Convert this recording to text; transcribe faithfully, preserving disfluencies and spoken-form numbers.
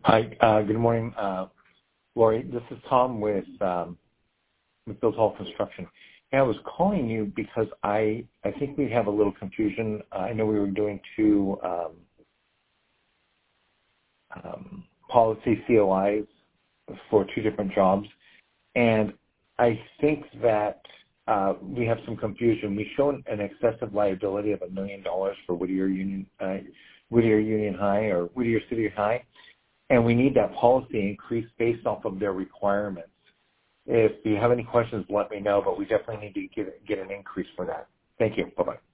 Hi, uh, good morning, uh, Lori. This is Tom with um, McBill Hall Construction. And I was calling you because I I think we have a little confusion. Uh, I know we were doing two um, um, policy C O Is for two different jobs, and I think that uh, we have some confusion. We show an excessive liability of a million dollars for Whittier Union uh, Whittier Union High or Whittier City High. And we need that policy increased based off of their requirements. If you have any questions, let me know, but we definitely need to get, get an increase for that. Thank you. Bye-bye.